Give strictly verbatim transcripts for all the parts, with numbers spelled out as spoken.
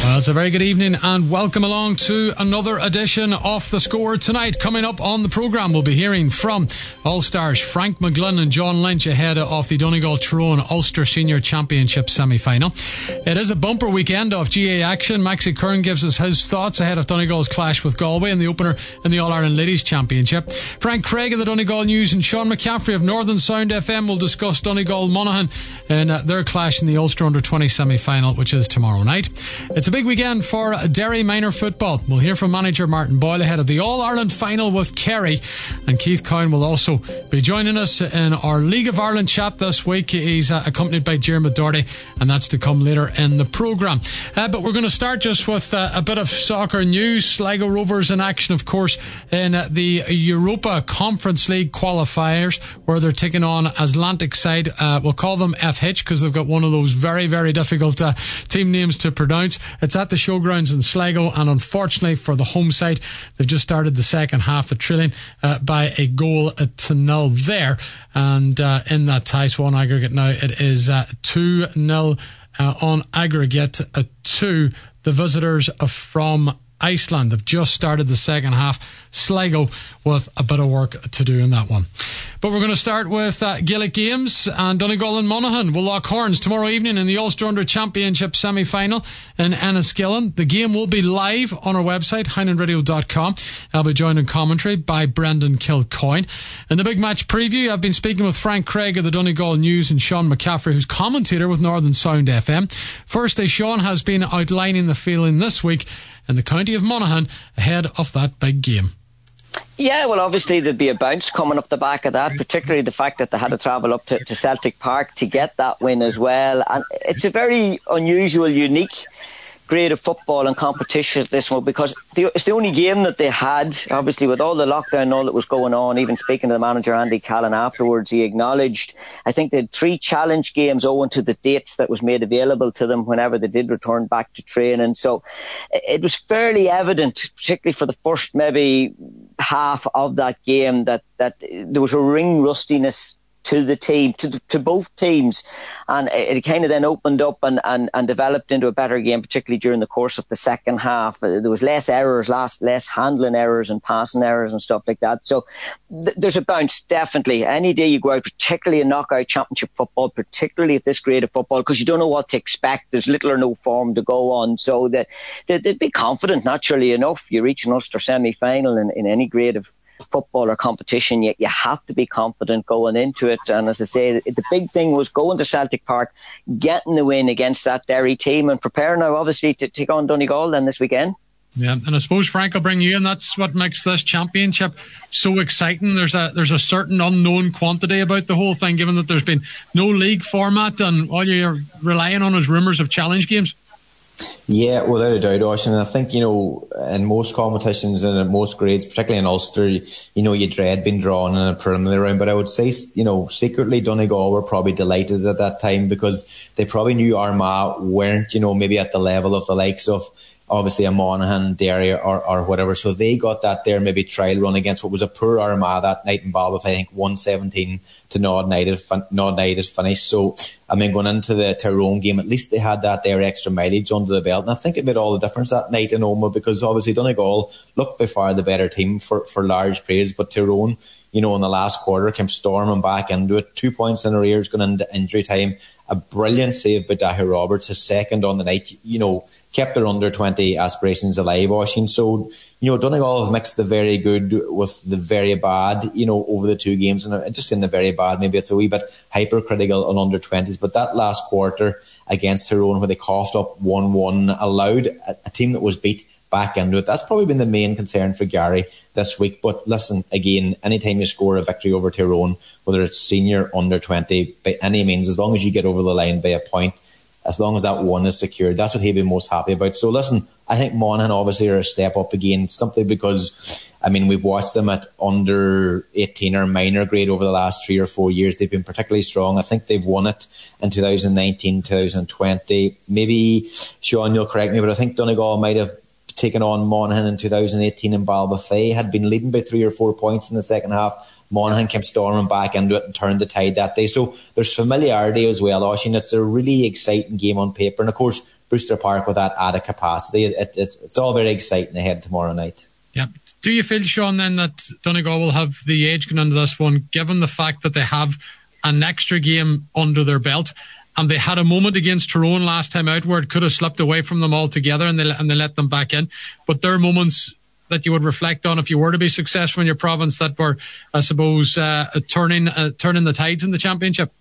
Well, it's a very good evening and welcome along to another edition of The Score. Tonight, coming up on the programme, we'll be hearing from All-Stars Frank McGlynn and John Lynch ahead of the Donegal Tyrone Ulster Senior Championship semi-final. It is a bumper weekend of G A A action. Maxie Kern gives us his thoughts ahead of Donegal's clash with Galway in the opener in the All-Ireland Ladies Championship. Frank Craig of the Donegal News and Sean McCaffrey of Northern Sound F M will discuss Donegal Monaghan and uh, their clash in the Ulster Under twenty semi-final, which is tomorrow night. It's a big weekend for Derry minor football. We'll hear from manager Martin Boyle ahead of the All-Ireland final with Kerry, and Keith Cowan will also be joining us in our League of Ireland chat this week. He's uh, accompanied by Diarmuid Doherty, and that's to come later in the programme. Uh, but we're going to start just with uh, a bit of soccer news. Sligo Rovers in action, of course, in uh, the Europa Conference League qualifiers, where they're taking on Atlantic side. Uh, we'll call them F H because they've got one of those very, very difficult uh, team names to pronounce. It's at the showgrounds in Sligo, and unfortunately for the home side, they've just started the second half, the trailing uh, by a goal to nil there, and uh, in that tie, so on aggregate now it is uh, two nil uh, on aggregate uh, to the visitors uh, from Iceland. They've just started the second half. Sligo with a bit of work to do in that one. But we're going to start with uh, Gaelic Games, and Donegal and Monaghan will lock horns tomorrow evening in the Ulster Under Championship semi-final in Enniskillen. The game will be live on our website, highland radio dot com. I'll be joined in commentary by Brendan Kilcoyne. In the big match preview, I've been speaking with Frank Craig of the Donegal News and Sean McCaffrey, who's commentator with Northern Sound F M. Firstly, Sean has been outlining the feeling this week in the county of Monaghan ahead of that big game. Yeah, well, obviously there'd be a bounce coming off the back of that, particularly the fact that they had to travel up to, to Celtic Park to get that win as well. And it's a very unusual, unique grade of football and competition, this one, because the, it's the only game that they had, obviously, with all the lockdown and all that was going on. Even speaking to the manager, Andy Callan, afterwards, he acknowledged, I think they had three challenge games owing to the dates that was made available to them whenever they did return back to training. So it was fairly evident, particularly for the first maybe half of that game, that, that there was a ring rustiness to the team, to the, to both teams, and it, it kind of then opened up and, and, and developed into a better game, particularly during the course of the second half. There was less errors, less, less handling errors and passing errors and stuff like that. So th- there's a bounce, definitely. Any day you go out, particularly in knockout championship football, particularly at this grade of football, because you don't know what to expect. There's little or no form to go on. So that they, they'd be confident, naturally enough. You reach an Ulster semi-final in, in any grade of football or competition, you, you have to be confident going into it. And as I say, the big thing was going to Celtic Park, getting the win against that Derry team, and preparing now obviously to take on Donegal then this weekend. Yeah, and I suppose, Frank, I'll bring you in. That's what makes this championship so exciting. There's a there's a certain unknown quantity about the whole thing, given that there's been no league format and all you're relying on is rumours of challenge games. Yeah, without a doubt, Ocean. And I think, you know, in most competitions and in most grades, particularly in Ulster, you know, you dread being drawn in a preliminary round. But I would say, you know, secretly Donegal were probably delighted at that time because they probably knew Armagh weren't, you know, maybe at the level of the likes of obviously a Monaghan, Derry or, or whatever. So they got that there maybe trial run against what was a poor Armagh that night in Balbeth, I think one seventeen to Nod United, Nod United finish. So, I mean, going into the Tyrone game, at least they had that there extra mileage under the belt. And I think it made all the difference that night in Omagh because obviously Donegal looked by far the better team for, for large periods, but Tyrone, you know, in the last quarter came storming back into it. Two points in arrears going into injury time. A brilliant save by Dahi Roberts, his second on the night, you know, kept their under twenty aspirations alive, Oisin. So, you know, Donegal have mixed the very good with the very bad, you know, over the two games. And just in the very bad, maybe it's a wee bit hypercritical on under twenties. But that last quarter against Tyrone, where they coughed up one one, allowed a, a team that was beat back into it. That's probably been the main concern for Gary this week. But listen, again, anytime you score a victory over Tyrone, whether it's senior, under twenty, by any means, as long as you get over the line by a point, as long as that one is secured, that's what he'd be most happy about. So listen, I think Monaghan obviously are a step up again, simply because, I mean, we've watched them at under eighteen or minor grade over the last three or four years. They've been particularly strong. I think they've won it in two thousand nineteen, two thousand twenty. Maybe, Sean, you'll correct me, but I think Donegal might have taken on Monaghan in two thousand eighteen in Balbafay, had been leading by three or four points in the second half. Monaghan came storming back into it and turned the tide that day. So there's familiarity as well, Oisin. It's a really exciting game on paper. And of course, Brewster Park with that added capacity. It, it's, it's all very exciting ahead tomorrow night. Yeah. Do you feel, Sean, then that Donegal will have the edge going into this one, given the fact that they have an extra game under their belt, and they had a moment against Tyrone last time out where it could have slipped away from them altogether, and they and they let them back in? But there are moments that you would reflect on if you were to be successful in your province that were, I suppose, uh, turning uh, turning the tides in the championship.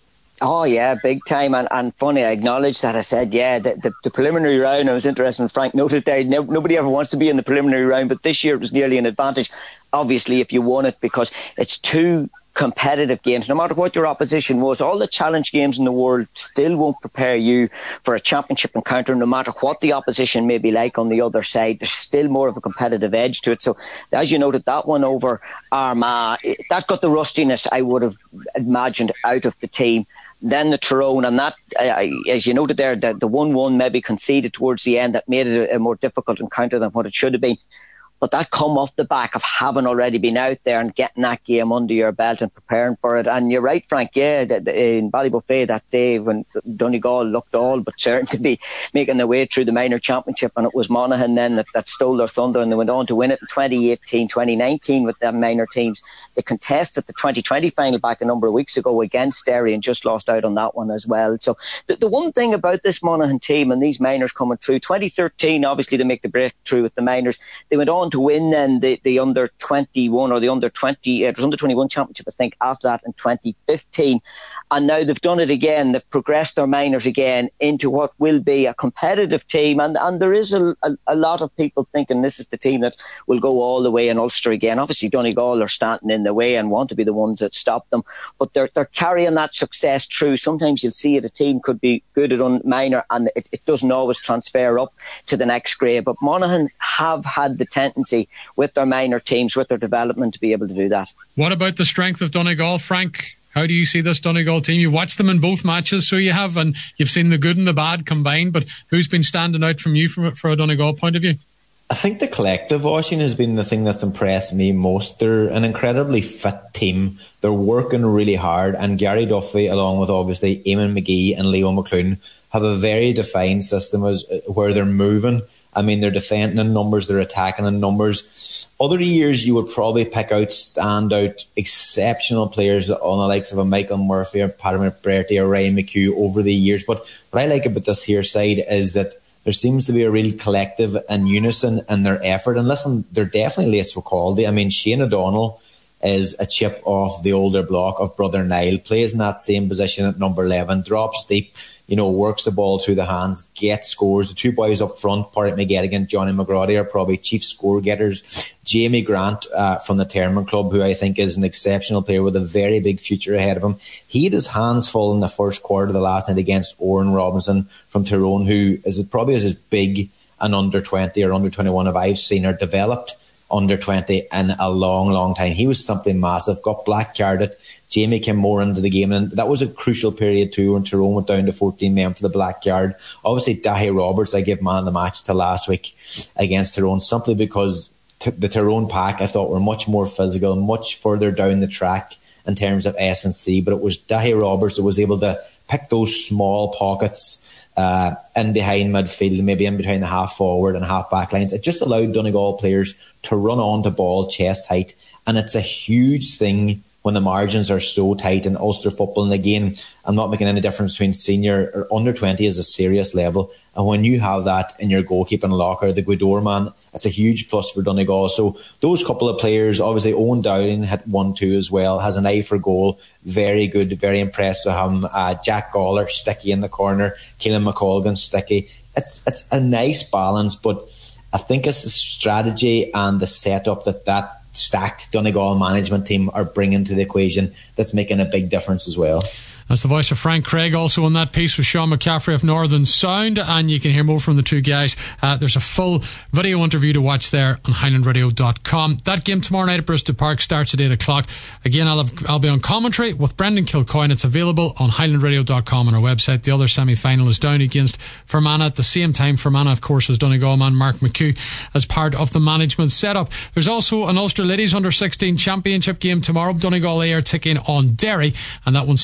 Oh yeah, big time. And, and funny, I acknowledged that. I said, yeah, the, the, the preliminary round, I was interested when Frank noted there, no, nobody ever wants to be in the preliminary round, but this year it was nearly an advantage, obviously, if you won it, because it's two competitive games. No matter what your opposition was, all the challenge games in the world still won't prepare you for a championship encounter, no matter what the opposition may be like on the other side. There's still more of a competitive edge to it. So as you noted, that one over Armagh, that got the rustiness I would have imagined out of the team. Then the Tyrone, and that, uh, as you noted there, the, the one one maybe conceded towards the end, that made it a, a more difficult encounter than what it should have been. But that come off the back of having already been out there and getting that game under your belt and preparing for it. And you're right, Frank, yeah, the, the, in Ballybuffet that day when Donegal looked all but certain to be making their way through the minor championship, and it was Monaghan then that, that stole their thunder, and they went on to win it in twenty eighteen, twenty nineteen with them minor teams. They contested the twenty twenty final back a number of weeks ago against Derry and just lost out on that one as well. So the, the one thing about this Monaghan team and these minors coming through, twenty thirteen, obviously they make the breakthrough with the minors. They went on to win then the, the under twenty-one or the under twenty, it was under twenty-one championship, I think, after that in twenty fifteen. And now they've done it again. They've progressed their minors again into what will be a competitive team. And, and there is a, a, a lot of people thinking this is the team that will go all the way in Ulster again. Obviously, Donegal are standing in the way and want to be the ones that stop them. But they're, they're carrying that success through. Sometimes you'll see it, a team could be good at un- minor and it, it doesn't always transfer up to the next grade. But Monaghan have had the tendency with their minor teams, with their development, to be able to do that. What about the strength of Donegal, Frank? How do you see this Donegal team? You watched them in both matches, so you have, and you've seen the good and the bad combined, but who's been standing out from you from for a Donegal point of view? I think the collective, Oisín, has been the thing that's impressed me most. They're an incredibly fit team. They're working really hard, and Gary Duffy, along with obviously Eamon McGee and Leo McClune, have a very defined system as where they're moving. I mean, they're defending in numbers, they're attacking in numbers. Other years, you would probably pick out standout, exceptional players on the likes of a Michael Murphy or Paddy McBrearty or Ryan McHugh over the years. But what I like about this here side is that there seems to be a real collective and unison in their effort. And listen, they're definitely laced with quality. I mean, Shane O'Donnell is a chip off the older block of Brother Niall, plays in that same position at number eleven, drops deep, you know, works the ball through the hands, gets scores. The two boys up front, Pádraig McGettigan and Johnny McGrady, are probably chief score getters. Jamie Grant uh, from the Termon Club, who I think is an exceptional player with a very big future ahead of him. He had his hands full in the first quarter of the last night against Oran Robinson from Tyrone, who is probably as big an under twenty or under twenty-one if I've seen or developed under twenty in a long, long time. He was something massive, got black carded. Jamie came more into the game, and that was a crucial period too when Tyrone went down to fourteen men for the black card. Obviously, Dahi Roberts, I give man of the match to last week against Tyrone, simply because t- the Tyrone pack, I thought, were much more physical, much further down the track in terms of S and C, but it was Dahi Roberts that was able to pick those small pockets uh, in behind midfield, maybe in between the half forward and half back lines. It just allowed Donegal players to run on to ball chest height, and it's a huge thing when the margins are so tight in Ulster football. And again, I'm not making any difference between senior or under twenty is a serious level. And when you have that in your goalkeeping locker, the Gweedore man, it's a huge plus for Donegal. So those couple of players, obviously Owen Dowling hit one two as well, has an eye for goal. Very good, very impressed with him. Uh, Jack Gawler, sticky in the corner. Keelan McColgan, sticky. It's, it's a nice balance, but I think it's the strategy and the setup that that stacked Donegal management team are bringing to the equation that's making a big difference as well. That's the voice of Frank Craig. Also on that piece was Sean McCaffrey of Northern Sound, and you can hear more from the two guys. Uh, there's a full video interview to watch there on highland radio dot com. That game tomorrow night at Brewster Park starts at eight o'clock. Again, I'll, have, I'll be on commentary with Brendan Kilcoyne. It's available on highland radio dot com on our website. The other semi-final is down against Fermanagh at the same time. Fermanagh, of course, is Donegal man Mark McHugh as part of the management setup. There's also an Ulster Ladies under sixteen championship game tomorrow. Donegal A are taking on Derry, and that one starts at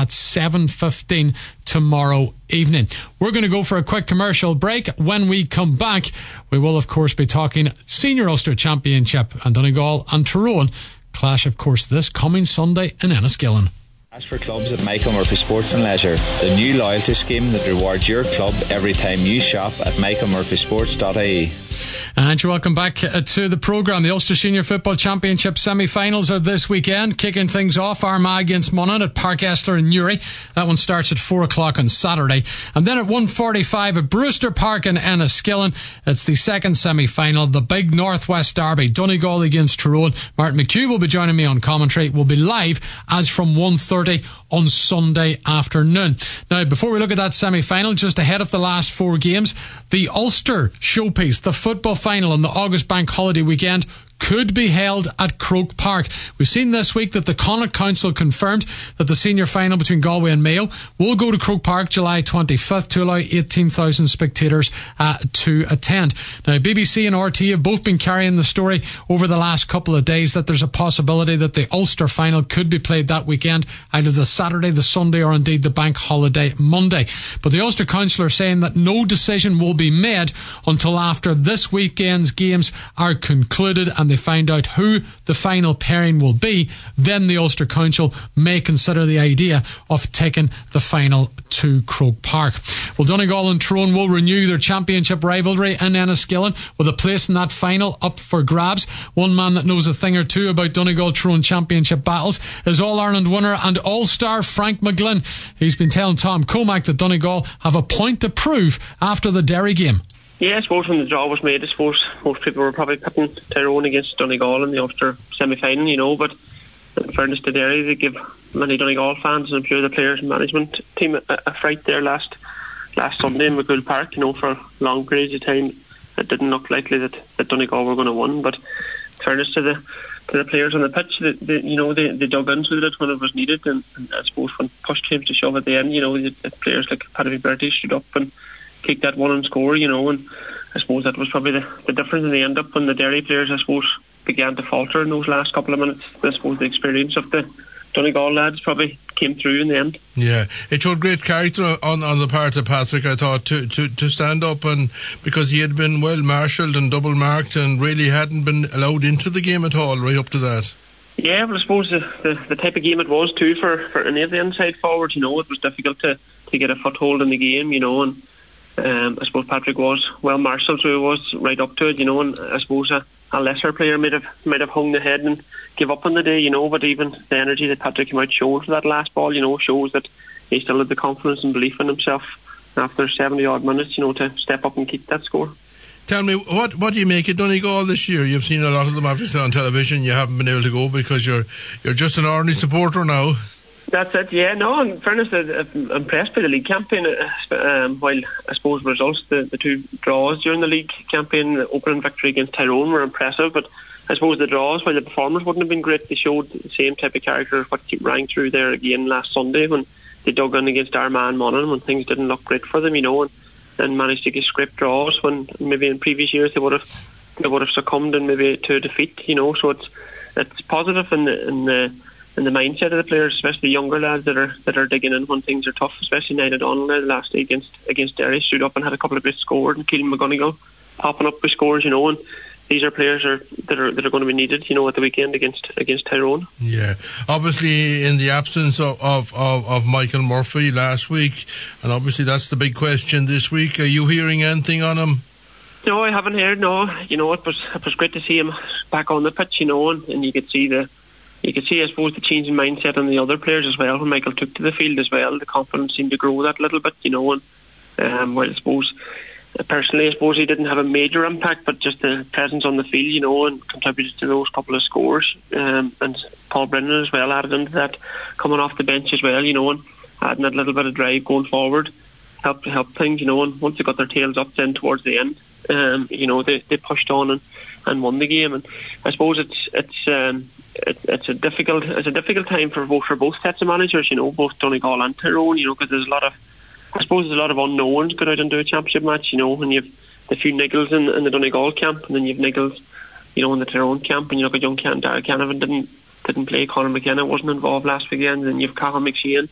at seven fifteen tomorrow evening. We're going to go for a quick commercial break. When we come back, we will of course be talking Senior Ulster Championship, and Donegal and Tyrone clash of course this coming Sunday in Enniskillen. As for clubs at Michael Murphy Sports and Leisure, the new loyalty scheme that rewards your club every time you shop at michael murphy sports dot I E. And you're welcome back to the programme. The Ulster Senior Football Championship semi-finals are this weekend. Kicking things off, Armagh against Monaghan at Park Esler in Newry. That one starts at four o'clock on Saturday. And then at one forty-five at Brewster Park in Enniskillen, it's the second semi-final, the big Northwest Derby, Donegal against Tyrone. Martin McHugh will be joining me on commentary. We'll be live as from one thirty on Sunday afternoon. Now, before we look at that semi-final, just ahead of the last four games, the Ulster showpiece, the football final on the August Bank Holiday weekend, could be held at Croke Park. We've seen this week that the Connacht Council confirmed that the senior final between Galway and Mayo will go to Croke Park July twenty-fifth to allow eighteen thousand spectators uh, to attend. Now, B B C and R T have both been carrying the story over the last couple of days that there's a possibility that the Ulster final could be played that weekend, either the Saturday, the Sunday, or indeed the Bank Holiday Monday. But the Ulster Council are saying that no decision will be made until after this weekend's games are concluded and they find out who the final pairing will be. Then the Ulster Council may consider the idea of taking the final to Croke Park. Well, Donegal and Tyrone will renew their championship rivalry in Enniskillen with a place in that final up for grabs. One man that knows a thing or two about Donegal-Tyrone championship battles is All-Ireland winner and All-Star Frank McGlynn. He's been telling Tom Comack that Donegal have a point to prove after the Derry game. Yeah, I suppose when the draw was made, I suppose most people were probably putting Tyrone against Donegal in the Ulster semi-final, you know, but in fairness to Derry, they give many Donegal fans and I'm sure the players and management team a, a fright there last last Sunday in McGill Park, you know, for long periods of time. It didn't look likely that, that Donegal were going to win, but in fairness to the to the players on the pitch, they, they, you know, they, they dug into it when it was needed, and, and I suppose when push came to shove at the end, you know, the, the players like Paddy Bertie stood up and kick that one and score, you know, and I suppose that was probably the, the difference in the end up when the Derry players, I suppose, began to falter in those last couple of minutes. I suppose the experience of the Donegal lads probably came through in the end. Yeah, it showed great character on, on the part of Patrick, I thought, to, to, to stand up, and because he had been well marshalled and double marked and really hadn't been allowed into the game at all right up to that. Yeah, well, I suppose the, the, the type of game it was too for, for any of the inside forwards, you know, it was difficult to, to get a foothold in the game, you know, and Um, I suppose Patrick was well marshalled, so he was right up to it, you know, and I suppose a, a lesser player might have might have hung the head and give up on the day, you know, but even the energy that Patrick came out showed for that last ball, you know, shows that he still had the confidence and belief in himself after seventy odd minutes, you know, to step up and keep that score. Tell me, what what do you make of Donegal this year? You've seen a lot of them obviously on television. You haven't been able to go because you're you're just an ordinary supporter now. That's it, yeah. No, in fairness, I'm impressed by the league campaign. Um, while I suppose results, the, the two draws during the league campaign, the opening victory against Tyrone were impressive, but I suppose the draws, while the performance wouldn't have been great, they showed the same type of character as what rang through there again last Sunday when they dug in against Armagh and Monaghan when things didn't look great for them, you know, and, and managed to get scraped draws when maybe in previous years they would have they would have succumbed and maybe to defeat, you know. So it's it's positive in the in the and the mindset of the players, especially the younger lads that are that are digging in when things are tough, especially Niall O'Donnell last day against against Derry, stood up and had a couple of great scores, and Keelan McGonigal popping up with scores, you know, and these are players are, that are that are going to be needed, you know, at the weekend against against Tyrone. Yeah, obviously in the absence of, of, of, of Michael Murphy last week, and obviously that's the big question this week. Are you hearing anything on him? No, I haven't heard, no. You know, it was it was great to see him back on the pitch, you know, and, and you could see the You could see, I suppose, the change in mindset on the other players as well when Michael took to the field as well. The confidence seemed to grow that little bit, you know. And um, well, I suppose, personally, I suppose he didn't have a major impact, but just the presence on the field, you know, and contributed to those couple of scores. Um, and Paul Brennan as well added into that, coming off the bench as well, you know, and adding that little bit of drive going forward, helped help things, you know. And once they got their tails up, then towards the end, um, you know, they they pushed on and, and won the game. And I suppose it's it's. Um, It, it's a difficult, it's a difficult time for both for both sets of managers, you know, both Donegal and Tyrone, you know, because there's a lot of, I suppose, there's a lot of unknowns going out into a championship match, you know, and you've the few niggles in, in the Donegal camp, and then you've niggles, you know, in the Tyrone camp, and you look at young Can Darragh Canavan didn't didn't play, Conor McKenna wasn't involved last weekend, and you've Cathal McShane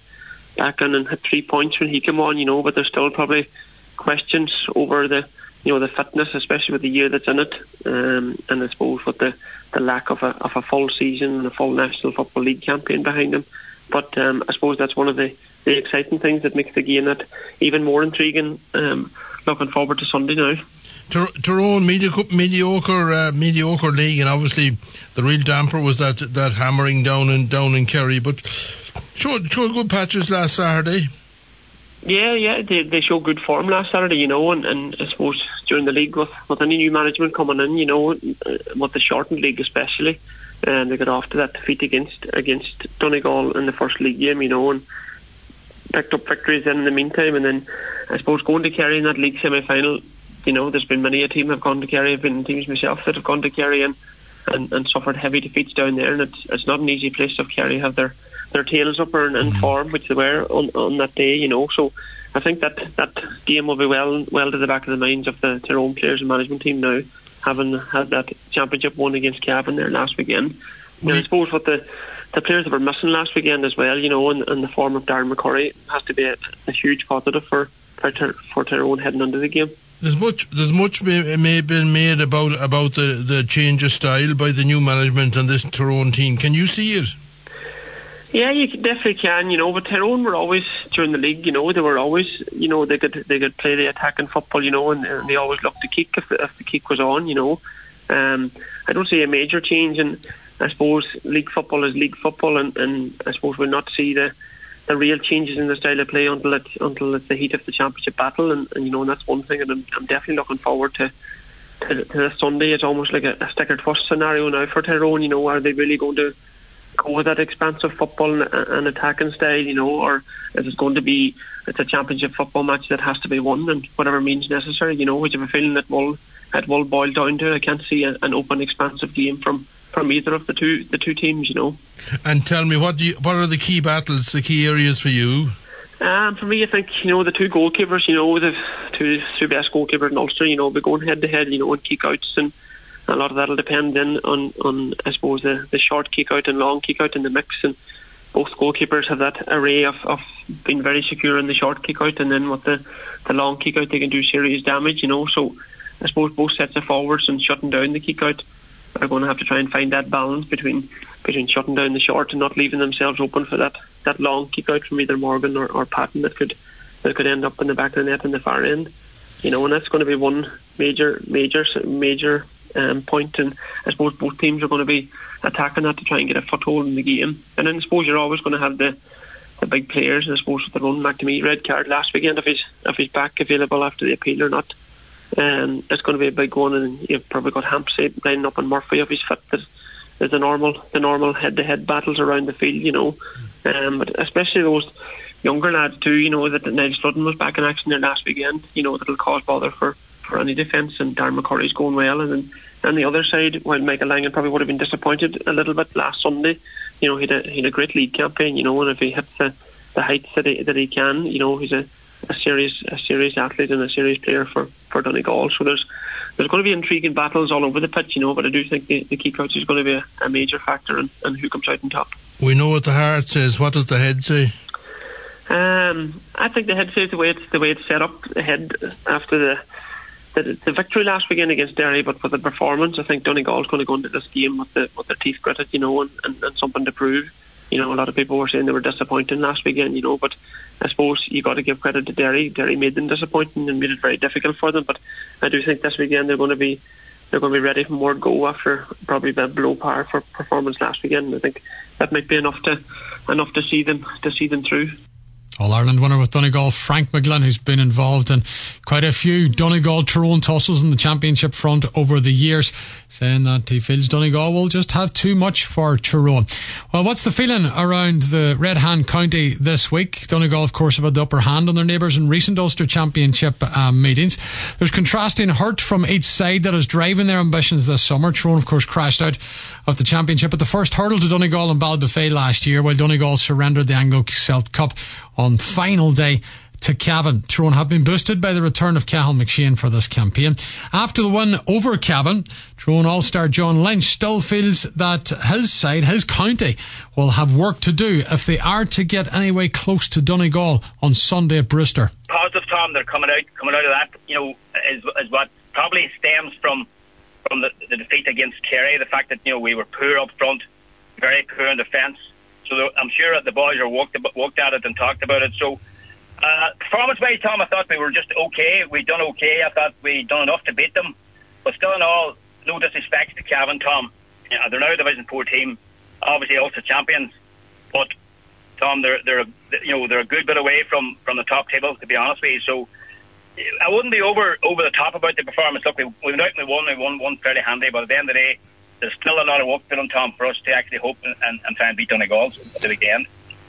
back in and had three points when he came on, you know, but there's still probably questions over the, you know, the fitness, especially with the year that's in it, um, and I suppose with the, the lack of a of a full season and a full National Football League campaign behind him. But um, I suppose that's one of the, the exciting things that makes the game that even more intriguing. Um, looking forward to Sunday now. Tyrone, mediocre, mediocre, uh, mediocre league, and obviously the real damper was that that hammering down in down in Kerry. But showed showed good patches last Saturday. Yeah, yeah, they they showed good form last Saturday, you know, and, and I suppose during the league with, with any new management coming in, you know, with the shortened league especially, and they got off to that defeat against against Donegal in the first league game, you know, and picked up victories then in the meantime, and then I suppose going to Kerry in that league semi-final, you know, there's been many a team have gone to Kerry. I've been in teams myself that have gone to Kerry and, and, and suffered heavy defeats down there, and it's it's not an easy place if Kerry have their their tails up and in form, which they were on, on that day, you know. So I think that that game will be well well to the back of the minds of the Tyrone players and management team now, having had that championship won against Cavan there last weekend. And I suppose what the the players that were missing last weekend as well, you know, and, and the form of Darren McCurry has to be a, a huge positive for for, for Tyrone heading into the game. There's much, there's much may, may been made about about the, the change of style by the new management and this Tyrone team. Can you see it? Yeah, you definitely can, you know, but Tyrone were always, during the league, you know, they were always, you know, they could they could play the attacking football, you know, and, and they always looked to kick if the, if the kick was on, you know. Um, I don't see a major change, and I suppose league football is league football, and, and I suppose we'll not see the, the real changes in the style of play until it's, until it's the heat of the championship battle, and, and you know, and that's one thing, and I'm, I'm definitely looking forward to, to, to this Sunday. It's almost like a, a sticker twist scenario now for Tyrone, you know, are they really going to go with that expansive football and, and attacking style, you know, or is it going to be it's a championship football match that has to be won and whatever means necessary, you know, which I have a feeling that will it will boil down to. I can't see a, an open, expansive game from, from either of the two the two teams, you know. And tell me, what do you, what are the key battles, the key areas for you? Um, for me, I think, you know, the two goalkeepers, you know, the two, two best goalkeepers in Ulster, you know, be going head to head, you know, and kick outs, and a lot of that will depend then on, on I suppose, the, the short kick out and long kick out in the mix, and both goalkeepers have that array of, of being very secure in the short kick out, and then with the, the long kick out they can do serious damage, you know. So I suppose both sets of forwards and shutting down the kick out are going to have to try and find that balance between between shutting down the short and not leaving themselves open for that, that long kick out from either Morgan or, or Patton that could that could end up in the back of the net in the far end, you know. And that's going to be one major major major Um, point, and I suppose both teams are going to be attacking that to try and get a foothold in the game. And then I suppose you're always going to have the the big players, and I suppose with the run McNamee red card last weekend, if he's if he's back available after the appeal or not, um, it's going to be a big one. And you've probably got Hampsey lining up on Murphy if he's fit. There's the normal the normal head to head battles around the field, you know. Um, but especially those younger lads too, you know, that Niall Sludden was back in action there last weekend, you know, that'll cause bother for for any defence, and Darren McCurry's going well. And then on the other side, while Michael Langan probably would have been disappointed a little bit last Sunday, you know, he had a, he had a great league campaign, you know, and if he hits the, the heights that he, that he can, you know, he's a, a serious a serious athlete and a serious player for, for Donegal. So there's there's going to be intriguing battles all over the pitch, you know, but I do think the, the kick outs is going to be a, a major factor in, in who comes out on top. We know what the heart says. What does the head say? Um, I think the head says the way it's the way it's set up. The head after the The, the victory last weekend against Derry, but with the performance, I think Donegal's going to go into this game with the with their teeth gritted, you know, and, and, and something to prove. You know, a lot of people were saying they were disappointed last weekend, you know, but I suppose you got to give credit to Derry. Derry made them disappointing and made it very difficult for them. But I do think this weekend they're going to be they're going to be ready for more go after probably a below par for performance last weekend. And I think that might be enough to enough to see them to see them through. All-Ireland winner with Donegal, Frank McGlynn, who's been involved in quite a few Donegal-Tyrone tussles in the championship front over the years, saying that he feels Donegal will just have too much for Tyrone. Well, what's the feeling around the Red Hand County this week? Donegal, of course, have had the upper hand on their neighbours in recent Ulster Championship um, meetings. There's contrasting hurt from each side that is driving their ambitions this summer. Tyrone, of course, crashed out of the championship at the first hurdle to Donegal and Ballybofey last year, while Donegal surrendered the Anglo-Celt Cup on final day to Cavan. Tyrone have been boosted by the return of Cathal McShane for this campaign. After the win over Cavan, Tyrone All-Star John Lynch still feels that his side, his county, will have work to do if they are to get anyway close to Donegal on Sunday at Brewster. Positive, Tom, they're coming out coming out of that, you know, is, is what probably stems from from the, the defeat against Kerry. The fact that, you know, we were poor up front, very poor in defence. So I'm sure that the boys are walked, walked at it and talked about it. So uh, performance-wise, Tom, I thought we were just okay. We done okay. I thought we done enough to beat them. But still in all, no disrespect to Cavan, Tom. You know, they're now a Division Four team, obviously Ulster champions. But Tom, they're they're you know they're a good bit away from, from the top table, to be honest with you. So I wouldn't be over over the top about the performance. Look, we we went out and we won. We won one fairly handy. But at the end of the day, there's still a lot of work to do, Tom, for us to actually hope and, and, and try and beat Donegal at the weekend.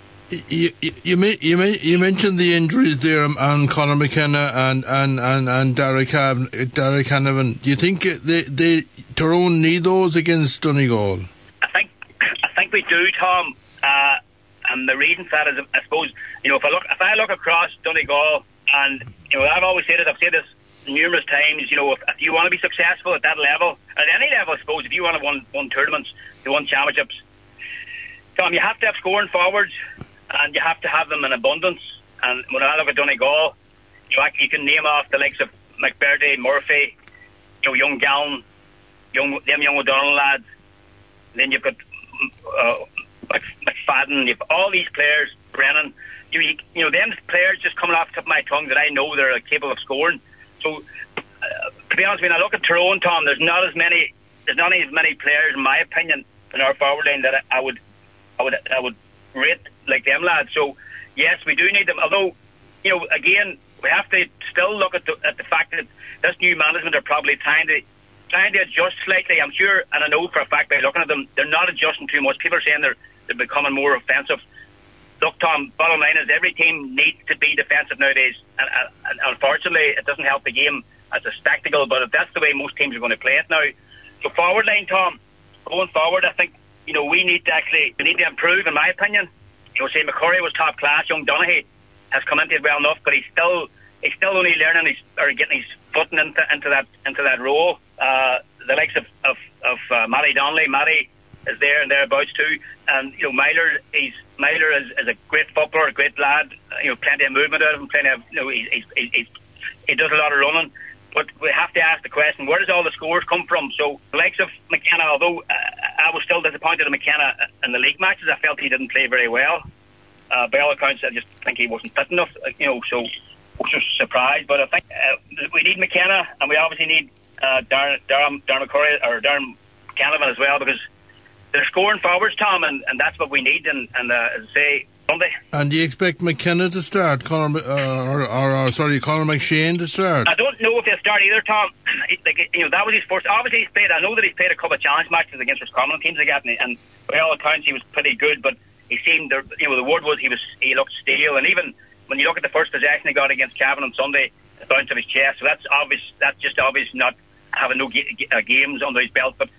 You you you, you, you mentioned the injuries there on Conor McKenna and and and, and Derek Derek Hannivan. Do you think they they Tyrone need those against Donegal? I think I think we do, Tom. Uh, and the reason for that is, I suppose, you know, if I look if I look across Donegal, and you know, I've always said it. I've said this numerous times. You know, if, if you want to be successful at that level, at any level, I suppose, if you want to win win tournaments, you win championships, Tom, you have to have scoring forwards. And you have to have them in abundance. And when I look at Donegal, you know, you can name off the likes of McBurdy, Murphy, you know, young Gallen, young them young O'Donnell lads. Then you've got uh, McFadden. You've all these players, Brennan. You, you, you know, them players just coming off the tip of my tongue that I know they're capable of scoring. So, uh, to be honest with you, when I look at Tyrone, Tom, there's not as many, there's not as many players, in my opinion, in our forward line that I would, I would, I would rate like them lads. So yes, we do need them, although, you know, again, we have to still look at the, at the fact that this new management are probably trying to trying to adjust slightly. I'm sure, and I know for a fact by looking at them, they're not adjusting too much. People are saying they're, they're becoming more offensive. Look, Tom, bottom line is every team needs to be defensive nowadays, and, and unfortunately it doesn't help the game as a spectacle, but if that's the way most teams are going to play it now. So forward line, Tom, going forward, I think, you know, we need to actually we need to improve, in my opinion. You know, say McCurry was top class. Young Donaghy has come into it well enough, but he's still he's still only learning his, or getting his footing into into that into that role. Uh, the likes of of, of uh, Matty Donnelly, Matty is there and thereabouts too. And you know, Myler, he's Myler is, is a great footballer, a great lad. You know, plenty of movement out of him, plenty of you know, he's, he's, he's, he does a lot of running. But we have to ask the question, where does all the scores come from? So the likes of McKenna, although uh, I was still disappointed in McKenna in the league matches, I felt he didn't play very well. Uh, by all accounts, I just think he wasn't fit enough, you know, so which was a surprise. But I think uh, we need McKenna, and we obviously need uh, Darren, Darren, Darren McCurry, or Darren Canavan as well, because they're scoring forwards, Tom, and, and that's what we need. And, and uh, as I say, Sunday. And do you expect McKenna to start, Conor, uh, or, or, or sorry, Conor McShane to start? I don't know if he'll start either, Tom. Like, you know, that was his first. Obviously, he's played. I know that he's played a couple of challenge matches against Roscommon teams again, and, and by all accounts, he was pretty good. But he seemed, there, you know, the word was he was he looked stale. And even when you look at the first possession he got against Cavan on Sunday, the bounce of his chest. So that's obvious. That's just obvious not having no ga- ga- games under his belt. But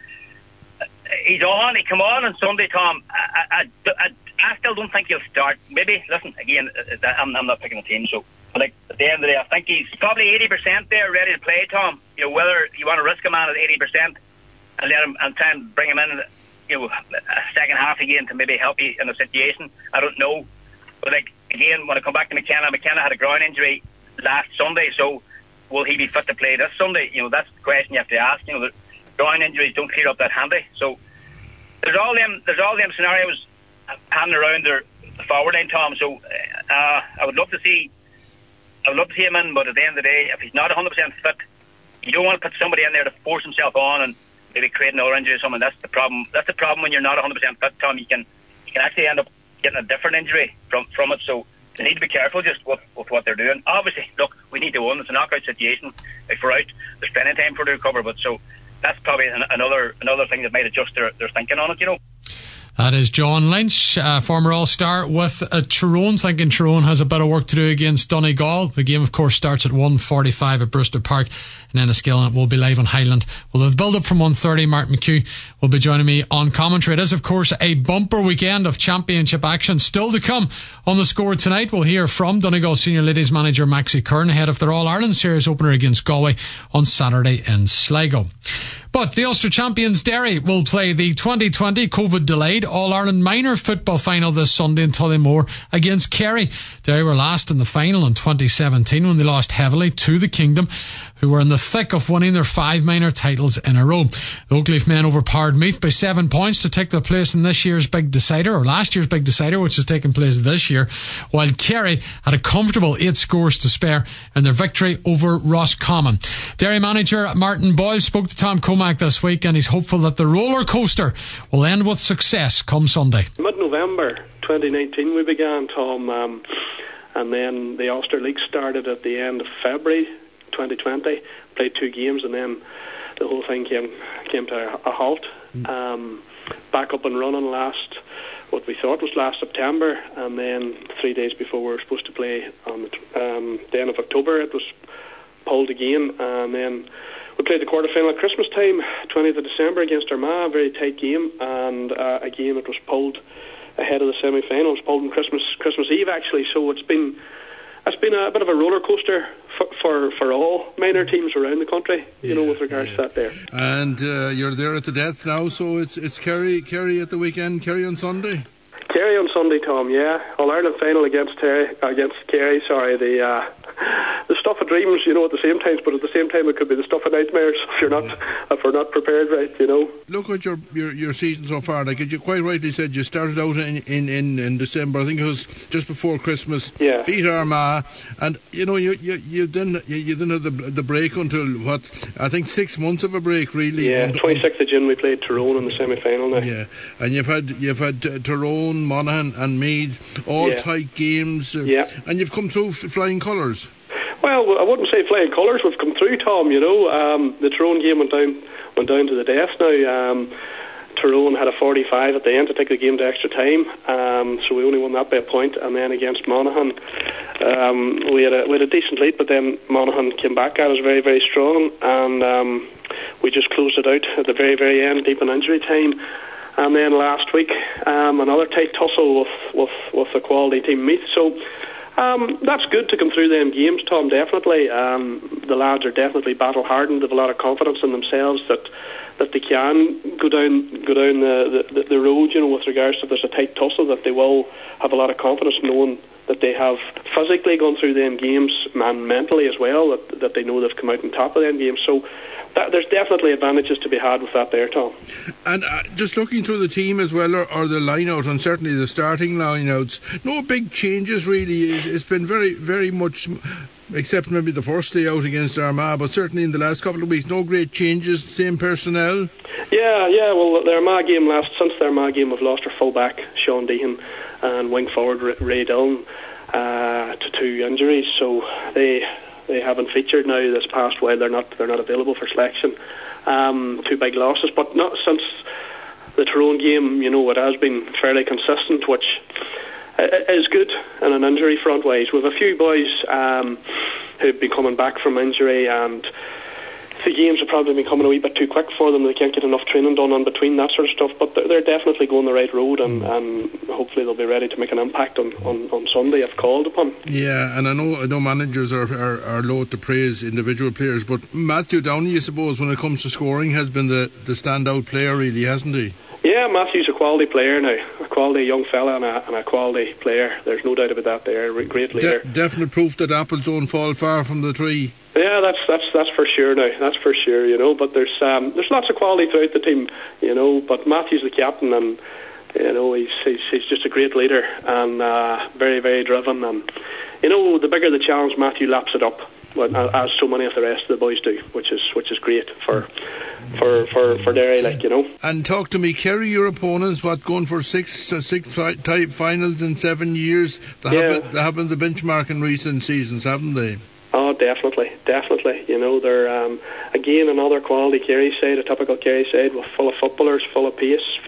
he's on. He come on on Sunday, Tom. I, I, I, I still don't think he'll start. Maybe, listen, again, I'm, I'm not picking a team, so but like, at the end of the day, I think he's probably eighty percent there, ready to play, Tom. You know, whether you want to risk a man at eighty percent and let him and try and bring him in, you know, a second half again to maybe help you in a situation, I don't know. But like, again, when I come back to McKenna, McKenna had a groin injury last Sunday, so will he be fit to play this Sunday? You know, that's the question you have to ask. You know, the groin injuries don't clear up that handy. So there's all them, there's all them scenarios hanging around their the forward line, Tom. So uh, I would love to see, I would love to see him in, but at the end of the day, if he's not one hundred percent fit, you don't want to put somebody in there to force himself on and maybe create another injury or something. That's the problem. That's the problem when you're not one hundred percent fit, Tom. You can you can actually end up getting a different injury from from it. So they need to be careful just with, with what they're doing. Obviously, look, we need to win. It's a knockout situation. If we're out, there's plenty of time for the recover. But so that's probably an, another another thing that might adjust their, their thinking on it, you know. That is John Lynch, uh, former All-Star with uh, Tyrone. Thinking Tyrone has a bit of work to do against Donegal. The game, of course, starts at one forty-five at Brewster Park, and then Enniskillen will be live on Highland. Well, the build-up from one thirty, Mark McHugh will be joining me on commentary. It is, of course, a bumper weekend of championship action still to come on The Score tonight. We'll hear from Donegal senior ladies manager Maxie Kern ahead of their All-Ireland Series opener against Galway on Saturday in Sligo. But the Ulster champions Derry will play the twenty twenty COVID-delayed All-Ireland minor football final this Sunday in Tullymore against Kerry. Derry were last in the final in twenty seventeen when they lost heavily to the Kingdom, who were in the thick of winning their five minor titles in a row. The Oakleaf men overpowered Meath by seven points to take their place in this year's big decider, or last year's big decider, which is taking place this year, while Kerry had a comfortable eight scores to spare in their victory over Roscommon. Derry manager Martin Boyle spoke to Tom Comack this week, and he's hopeful that the roller coaster will end with success come Sunday. Mid-November twenty nineteen we began, Tom, um, and then the Ulster League started at the end of February twenty twenty, played two games, and then the whole thing came came to a halt. Mm. Um, back up and running last, what we thought was last September, and then three days before we were supposed to play on the, um, the end of October, it was pulled again, and then we played the quarter-final at Christmas time, twentieth of December, against Armagh, a very tight game, and uh, again it was pulled ahead of the semi-final. It was pulled on Christmas Christmas Eve, actually, so it's been it's been a bit of a roller coaster for for, for all minor teams around the country, you yeah, know, with regards yeah. to that there. And uh, you're there at the death now, so it's it's Kerry, Kerry at the weekend, Kerry on Sunday? Kerry on Sunday, Tom, yeah. All-Ireland final against Terry, against Kerry, sorry, the... Uh, the stuff of dreams, you know, at the same time, but at the same time it could be the stuff of nightmares if you're not if we're not prepared right, you know. Look at your your, your season so far. Like you quite rightly said, you started out in, in, in, in December. I think it was just before Christmas. Yeah. Beat Armagh, and you know you you, you then you, you then had the the break until what I think six months of a break really. Yeah. twenty-sixth of June we played Tyrone in the semi-final now. Yeah, and you've had you've had uh, Tyrone, Monaghan, and Meath, all yeah. tight games. Uh, yeah. And you've come through f- flying colours. Well, I wouldn't say flying colours. We've come through, Tom. You know, um, the Tyrone game went down went down to the death. Now, um, Tyrone had a forty-five at the end to take the game to extra time, um, so we only won that by a point. And then against Monaghan, um, we had a we had a decent lead, but then Monaghan came back at us very very strong, and um, we just closed it out at the very very end, deep in injury time. And then last week, um, another tight tussle with with with the quality team Meath. So. Um, that's good to come through them games, Tom, definitely. Um, the lads are definitely battle hardened. They have a lot of confidence in themselves that that they can go down go down the, the, the road, you know, with regards to if there's a tight tussle, that they will have a lot of confidence knowing that they have physically gone through them games and mentally as well, that, that they know they've come out on top of them games. So that, there's definitely advantages to be had with that there, Tom. And uh, just looking through the team as well, or, or the line-out, and certainly the starting line-outs, no big changes really. It's, it's been very, very much, except maybe the first day out against Armagh, but certainly in the last couple of weeks, no great changes, same personnel. Yeah, yeah, well, the Armagh game last, since the Armagh game, we've lost our full-back, Sean Deehan, and wing forward, Ray Dillon, uh, to two injuries, so they... They haven't featured now this past while. They're not they're not available for selection. Um, two big losses, but not since the Tyrone game. You know, it has been fairly consistent, which is good in an injury front wise. We have a few boys um, who've been coming back from injury, and the games have probably been coming a wee bit too quick for them. They can't get enough training done in between, that sort of stuff, but they're, they're definitely going the right road, and, mm. and hopefully they'll be ready to make an impact on, on, on Sunday if called upon. Yeah, and I know I know managers are, are, are loath to praise individual players, but Matthew Downey, I suppose, when it comes to scoring, has been the, the standout player really, hasn't he? Yeah, Matthew's a quality player now, a quality young fella and a, and a quality player. There's no doubt about that there, great leader. De- definite proof that apples don't fall far from the tree. Yeah, that's that's that's for sure now. That's for sure, you know. But there's um, there's lots of quality throughout the team, you know. But Matthew's the captain, and you know he's he's, he's just a great leader and uh, very very driven. And you know, the bigger the challenge, Matthew laps it up, as so many of the rest of the boys do, which is which is great for for for, for Derry, like, you know. And talk to me, Kerry, your opponents, what, going for six uh, six fi- type finals in seven years? They yeah. have they have been the benchmark in recent seasons, haven't they? Oh, definitely, definitely. You know, they're um, again another quality Kerry side, a typical Kerry side, with full of footballers, full of pace, f-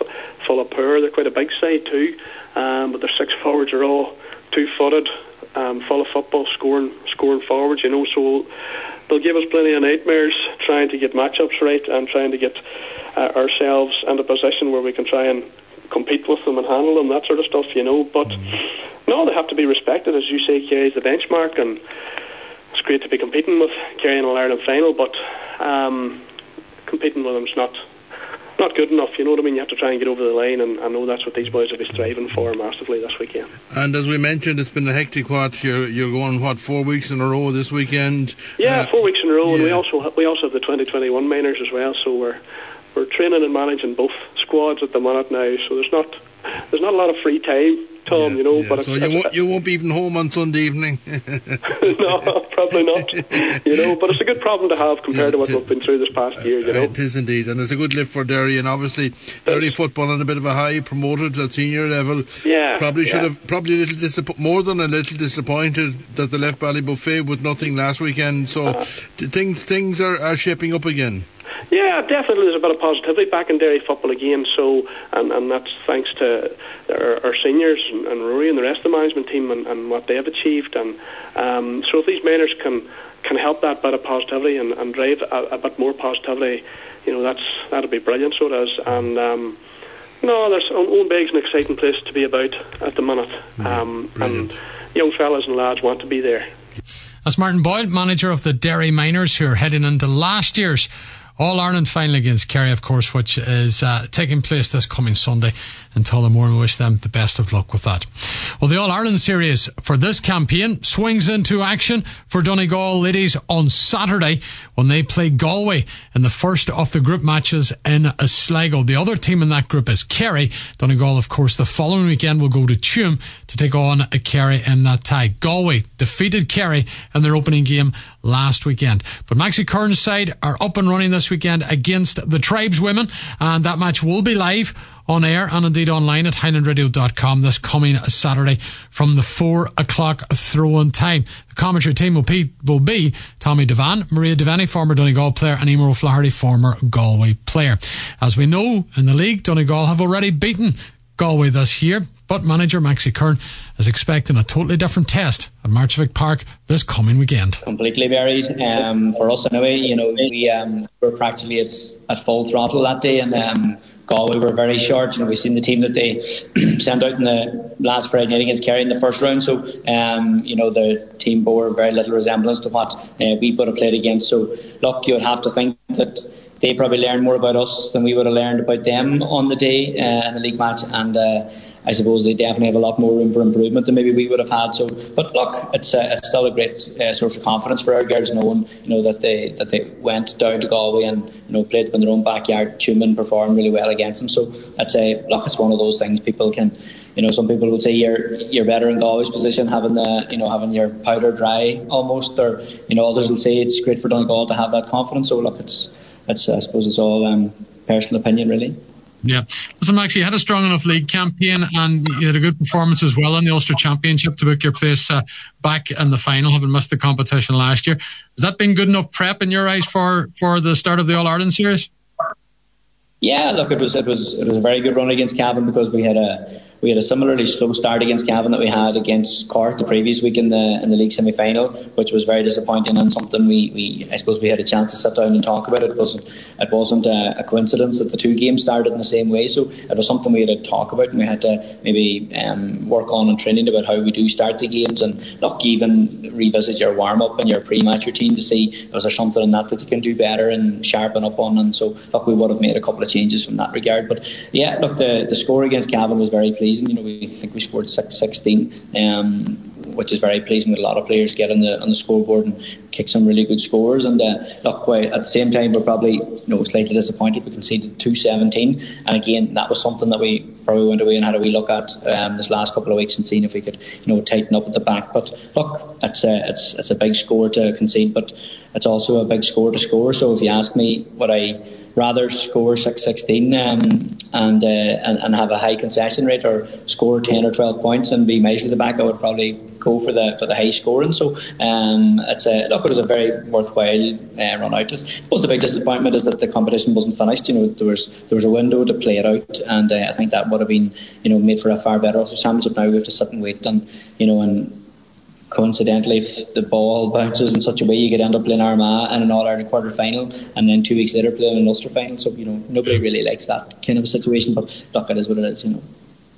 full of power. They're quite a big side too, um, but their six forwards are all two-footed, um, full of football, scoring, scoring forwards. You know, so they'll give us plenty of nightmares trying to get matchups right and trying to get uh, ourselves in a position where we can try and compete with them and handle them, that sort of stuff. You know, but mm-hmm. no, they have to be respected, as you say. Kerry's the benchmark, and it's great to be competing with Kerry in an All-Ireland final, but um, competing with them is not not good enough. You know what I mean? You have to try and get over the line, and I know that's what these boys will be striving for massively this weekend. And as we mentioned, it's been a hectic what you're you're going what four weeks in a row this weekend. Yeah, uh, four weeks in a row, yeah. and we also have, we also have the twenty twenty-one minors as well. So we're we're training and managing both squads at the minute now. So there's not there's not a lot of free time, Tom. Yeah, you know, yeah. but so it's, you it's, won't you won't be even home on Sunday evening. No, probably not. You know, but it's a good problem to have compared to what we've been through this past year. You know, it is indeed, and it's a good lift for Derry, and obviously Derry football on a bit of a high, promoted at senior level. Yeah, probably should yeah. have probably a little disapp- more than a little disappointed that they left Ballybuffet with nothing last weekend. So uh, things things are, are shaping up again. Yeah, definitely there's a bit of positivity back in Derry football again, so and, and that's thanks to our, our seniors and, and Rory and the rest of the management team and, and what they have achieved, and um, so if these minors can can help that bit of positivity and, and drive a, a bit more positivity, you know, that's that'll be brilliant, so it is. And um, no, there's Owen Begg's an exciting place to be about at the minute, um, and young fellas and lads want to be there. That's Martin Boyle, manager of the Derry Miners, who are heading into last year's All-Ireland final against Kerry, of course, which is uh, taking place this coming Sunday. And Tullamore, we wish them the best of luck with that. Well, the All-Ireland series for this campaign swings into action for Donegal ladies on Saturday when they play Galway in the first of the group matches in Sligo. The other team in that group is Kerry. Donegal, of course, the following weekend will go to Tuam to take on a Kerry in that tie. Galway defeated Kerry in their opening game last weekend. But Maxi Kern's side are up and running this weekend against the Tribeswomen, and that match will be live on air and indeed online at highland radio dot com this coming Saturday from the four o'clock throw-in time. The commentary team will be, will be Tommy Devan, Maria Devaney, former Donegal player, and Emer O'Flaherty, former Galway player. As we know, in the league, Donegal have already beaten Galway this year, but manager Maxi Kern is expecting a totally different test at Marchvick Park this coming weekend. Completely varied um, for us anyway. You know, we um, were practically at, at full throttle that day, and um, Galway were very short. You know, we've seen the team that they sent out in the last Friday night against Kerry in the first round. So, um, you know, the team bore very little resemblance to what uh, we would have played against. So, look, you would have to think that they probably learned more about us than we would have learned about them on the day uh, in the league match, and uh, I suppose they definitely have a lot more room for improvement than maybe we would have had. So, but look, it's uh, it's still a great uh, source of confidence for our girls, knowing you know that they that they went down to Galway and you know played them in their own backyard. Tuam performed really well against them. So I'd say, look, it's one of those things people can. You know, some people would say you're you're better in Galway's position, having the you know having your powder dry almost, or you know others will say it's great for Donegal to have that confidence. So look, it's it's I suppose it's all um, personal opinion really. Yeah. Listen, Max, you had a strong enough league campaign and you had a good performance as well in the Ulster Championship to book your place uh, back in the final, having missed the competition last year. Has that been good enough prep in your eyes for, for the start of the All-Ireland series? Yeah, look, it was it was it was a very good run against Cavan because we had a we had a similarly slow start against Cavan that we had against Cork the previous week in the in the league semi final, which was very disappointing and something we, we I suppose we had a chance to sit down and talk about. It wasn't it wasn't a, a coincidence that the two games started in the same way, so it was something we had to talk about and we had to maybe um, work on in training about how we do start the games, and look, even revisit your warm up and your pre-match routine to see was there something in that that you can do better and sharpen up on. And so look, we would have made a couple of changes from that regard, but yeah, look, the, the score against Cavan was very pleasing. You know, we think we scored six sixteen, um, which is very pleasing with a lot of players get on the on the scoreboard and kick some really good scores. And uh, look, quite, at the same time, we're probably you know slightly disappointed. We conceded two seventeen, and again, that was something that we probably went away and had a wee look at um, this last couple of weeks and seeing if we could you know tighten up at the back. But look, it's a it's it's a big score to concede, but it's also a big score to score. So if you ask me, would I rather score six sixteen um, and, uh, and and have a high concession rate, or score ten or twelve points and be measured at the back, I would probably go for the for the high scoring. So um, it's a look. It was a very worthwhile uh, run out. It was the big disappointment is that the competition wasn't finished. You know, there was there was a window to play it out, and uh, I think that would have been you know made for a far better championship. Now we have to sit and wait, and you know and. Coincidentally, if the ball bounces in such a way, you could end up playing Armagh in an All-Ireland quarter-final and then two weeks later playing an Ulster final. So, you know, nobody really likes that kind of a situation, but look, it is what it is, you know.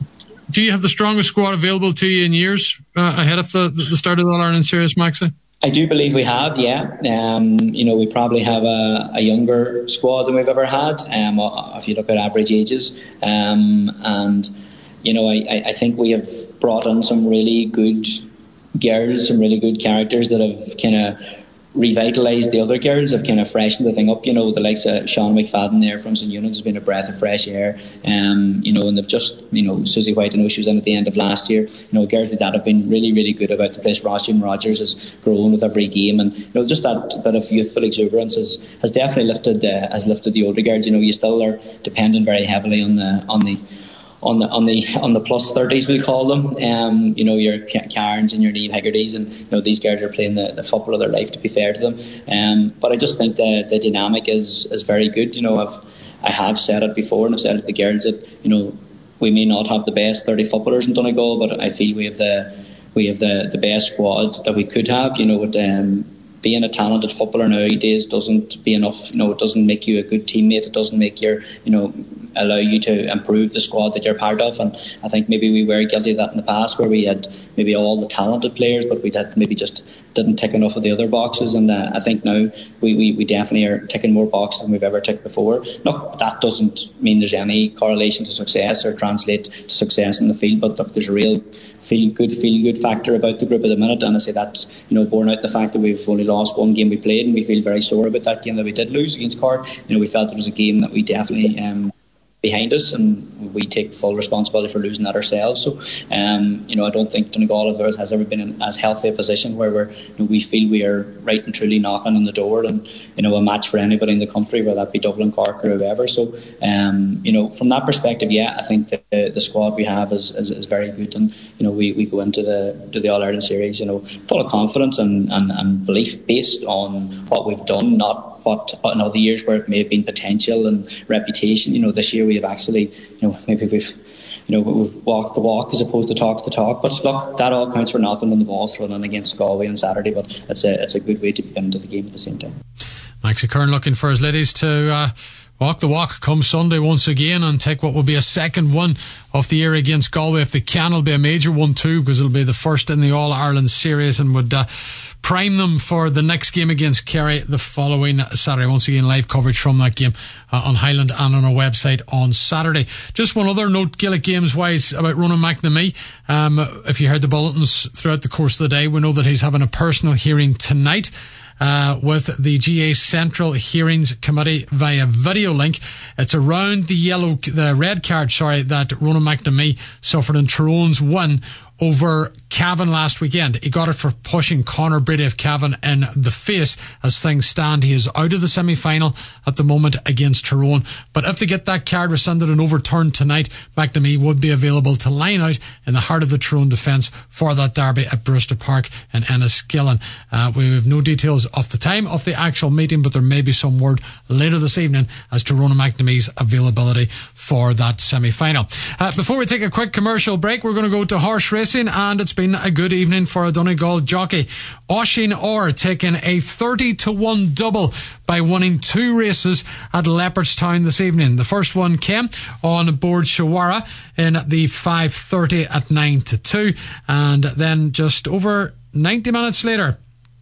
Do you have the strongest squad available to you in years uh, ahead of the, the start of the All-Ireland series, Maxie? I do believe we have, yeah. Um, you know, we probably have a, a younger squad than we've ever had, um, if you look at average ages. Um, and, you know, I, I think we have brought in some really good girls, some really good characters that have kind of revitalised the other girls, have kind of freshened the thing up. You know, the likes of Sean McFadden there from Saint Eunan's has been a breath of fresh air. Um, you know, and they've just, you know, Susie White, I know she was in at the end of last year. You know, girls like that have been really, really good about the place. Roisin Rogers has grown with every game, and you know, just that bit of youthful exuberance has, has definitely lifted uh, has lifted the older girls. You know, you still are dependent very heavily on the on the. on the on the on the plus thirties, we'll call them. Um, you know, your Cairns and your Niamh Higgertys, and you know these guys are playing the, the football of their life, to be fair to them. Um, but I just think the the dynamic is is very good. You know, I've I have said it before, and I've said it to the girls that you know we may not have the best thirty footballers in Donegal, but I feel we have the we have the, the best squad that we could have. You know, with um, being a talented footballer nowadays doesn't be enough. You know, it doesn't make you a good teammate. It doesn't make your you know. allow you to improve the squad that you're part of, and I think maybe we were guilty of that in the past, where we had maybe all the talented players, but we did maybe just didn't tick enough of the other boxes. And uh, I think now we, we, we definitely are ticking more boxes than we've ever ticked before. Look, that doesn't mean there's any correlation to success or translate to success in the field, but look, there's a real feel good feel good factor about the group at the minute, and I say that's you know borne out the fact that we've only lost one game we played, and we feel very sore about that game that we did lose against Cork. You know, we felt it was a game that we definitely um, behind us, and we take full responsibility for losing that ourselves. So, um, you know, I don't think Donegal has ever been in as healthy a position where we're, you know, we feel we are right and truly knocking on the door, and you know, a match for anybody in the country, whether that be Dublin, Cork, or whoever. So, um, you know, from that perspective, yeah, I think the, the squad we have is, is, is very good, and you know, we, we go into the to the All Ireland series, you know, full of confidence and, and, and belief based on what we've done, not what in other years where it may have been potential and reputation. You know, this year we have actually, you know, maybe we've, you know, we've walked the walk as opposed to talk the talk. But look, that all counts for nothing when the ball's thrown in against Galway on Saturday. But it's a it's a good way to begin into the game at the same time. Maxie Kern looking for his ladies to uh, walk the walk come Sunday once again and take what will be a second win of the year against Galway. If they can, it'll be a major one too, because it'll be the first in the All Ireland series, and would uh, prime them for the next game against Kerry the following Saturday. Once again, live coverage from that game uh, on Highland and on our website on Saturday. Just one other note, Gaelic games wise, about Ronan McNamee. Um, if you heard the bulletins throughout the course of the day, we know that he's having a personal hearing tonight Uh, with the G A Central Hearings Committee via video link. It's around the yellow, the red card, sorry, that Ronan McNamee suffered in Tyrone's win over Cavan last weekend. He got it for pushing Conor Brady of Cavan in the face. As things stand, he is out of the semi-final at the moment against Tyrone. But if they get that card rescinded and overturned tonight, McNamee would be available to line out in the heart of the Tyrone defence for that derby at Brewster Park in Enniskillen. Uh, we have no details of the time of the actual meeting, but there may be some word later this evening as to Ronan McNamee's availability for that semi-final. Uh, before we take a quick commercial break, we're going to go to horse racing, and it's been a good evening for a Donegal jockey. Oisín Orr taking a thirty to one double by winning two races at Leopardstown this evening. The first one came on board Shawara in the five thirty at nine to two, and then just over ninety minutes later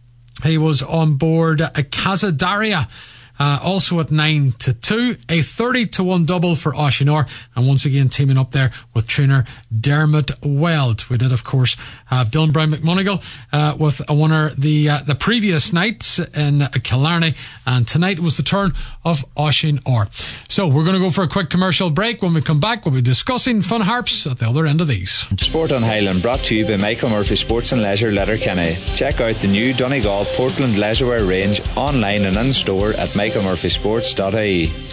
he was on board a Casa Daria, Uh, also at nine to two, a thirty to one double for Oisín Orr, and once again teaming up there with trainer Dermot Weld. We did, of course, have Dylan Brown McMonigal uh, with a winner the uh, the previous night in Killarney, and tonight was the turn of Oisín Orr. So we're going to go for a quick commercial break. When we come back, we'll be discussing Fun Harps at the other end of these. Sport on Highland brought to you by Michael Murphy Sports and Leisure, Letterkenny. Check out the new Donegal Portland leisurewear range online and in store at michael murphy sports dot I E.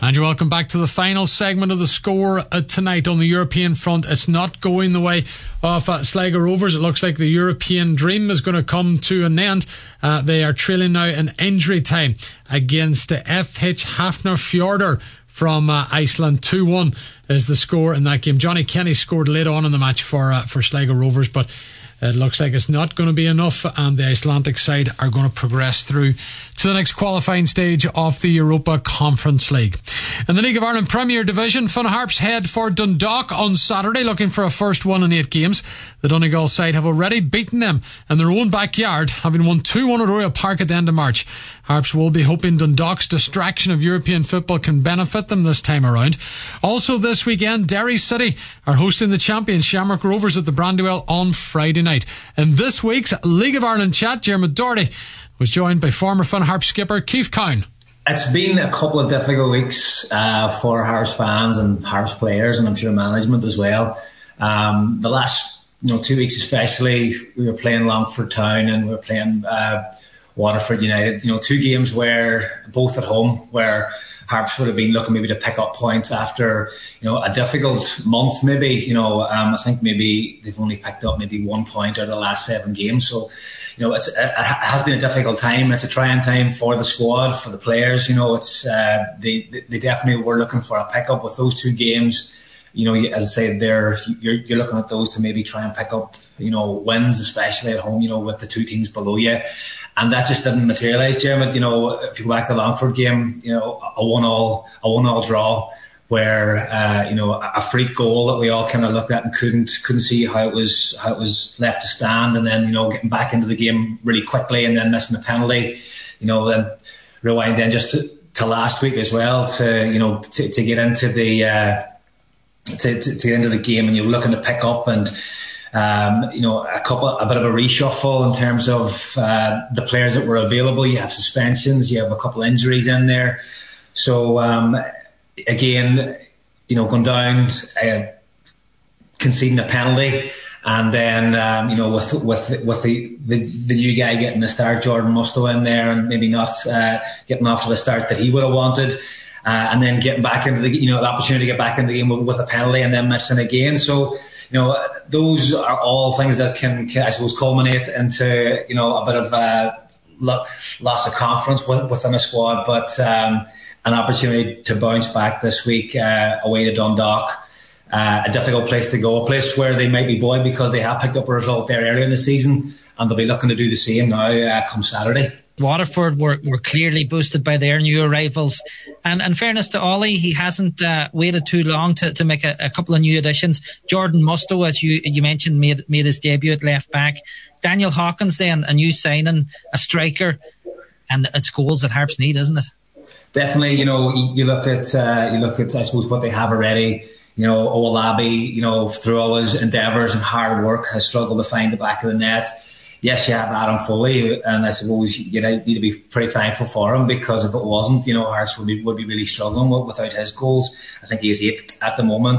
And you're welcome back to the final segment of the score uh, tonight on the European front. It's not going the way of uh, Sligo Rovers. It looks like the European dream is going to come to an end. Uh, they are trailing now in injury time against uh, F H Hafnarfjordur from uh, Iceland. two one is the score in that game. Johnny Kenny scored late on in the match for uh, for Sligo Rovers, but it looks like it's not going to be enough, and the Icelandic side are going to progress through to the next qualifying stage of the Europa Conference League. In the League of Ireland Premier Division, Finn Harps head for Dundalk on Saturday, looking for a first one in eight games. The Donegal side have already beaten them in their own backyard, having won two one at Royal Park at the end of March. Harps will be hoping Dundalk's distraction of European football can benefit them this time around. Also this weekend, Derry City are hosting the champion Shamrock Rovers at the Brandywell on Friday night. In this week's League of Ireland chat, Dermot Doherty was joined by former Finn Harps skipper Keith Cowan. It's been a couple of difficult weeks uh, for Harps fans and Harps players, and I'm sure management as well. Um, the last you know two weeks especially, we were playing Longford Town and we were playing uh, Waterford United. You know, two games where both at home, where Harps would have been looking maybe to pick up points after you know a difficult month. Maybe you know um, I think maybe they've only picked up maybe one point out of the last seven games. So you know it's, it has been a difficult time. It's a trying time for the squad, for the players. You know it's uh, they they definitely were looking for a pick up with those two games. You know, as I said, there you're you're looking at those to maybe try and pick up you know wins, especially at home. You know, with the two teams below you. And that just didn't materialise, Dermot. You know, if you go back to the Longford game, you know, a one-all, a one-all draw, where uh, you know a freak goal that we all kind of looked at and couldn't couldn't see how it was how it was left to stand, and then you know getting back into the game really quickly, and then missing the penalty. You know, then rewind then just to, to last week as well to you know to, to get into the uh, to, to to get into the game, and you're looking to pick up and. Um, you know, a couple, a bit of a reshuffle in terms of uh, the players that were available. You have suspensions, you have a couple of injuries in there. So um, again, you know, going down, uh, conceding a penalty, and then um, you know, with with with the, the the new guy getting the start, Jordan Musto in there, and maybe not uh, getting off to the start that he would have wanted. Uh, and then getting back into the, you know, the opportunity to get back into the game with, with a penalty and then missing again. So, you know, those are all things that can, can I suppose, culminate into, you know, a bit of uh, luck, loss of confidence within a squad, but um, an opportunity to bounce back this week uh, away to Dundalk. Uh, a difficult place to go, a place where they might be buoyed because they have picked up a result there earlier in the season, and they'll be looking to do the same now uh, come Saturday. Waterford were, were clearly boosted by their new arrivals, and in fairness to Ollie, he hasn't uh, waited too long to, to make a, a couple of new additions. Jordan Musto, as you you mentioned, made made his debut at left back. Daniel Hawkins, then a new signing, a striker, and it's goals that Harps need, isn't it? Definitely. You know, you look at uh, you look at I suppose what they have already. You know, Owolabi, you know, through all his endeavours and hard work, has struggled to find the back of the net. Yes, you have Adam Foley, and I suppose you need to be pretty thankful for him, because if it wasn't, you know, Harps would be would be really struggling without his goals. I think he's eight at the moment.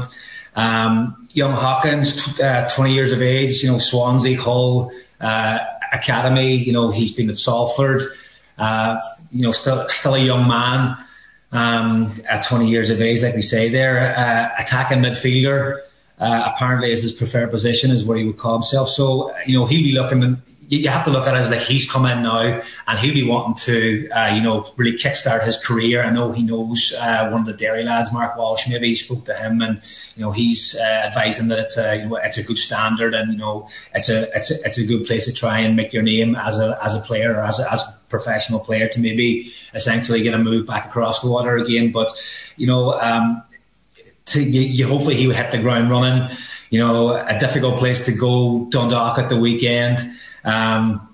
Um, young Hawkins, uh, twenty years of age, you know, Swansea, Hull, uh, Academy. You know, he's been at Salford. Uh, you know, still still a young man um, at twenty years of age, like we say there. Uh, attacking midfielder. Uh, apparently, is his preferred position, is what he would call himself. So, you know, he'll be looking. You have to look at it as like he's come in now, and he'll be wanting to, uh, you know, really kickstart his career. I know he knows uh, one of the Derry lads, Mark Walsh. Maybe he spoke to him, and you know, he's uh, advised him that it's a, you know, it's a good standard, and you know, it's a, it's a, it's a good place to try and make your name as a, as a player, or as a, as a professional player, to maybe essentially get a move back across the water again. But you know, um, to you, you hopefully he would hit the ground running. You know, a difficult place to go, Dundalk at the weekend. Um,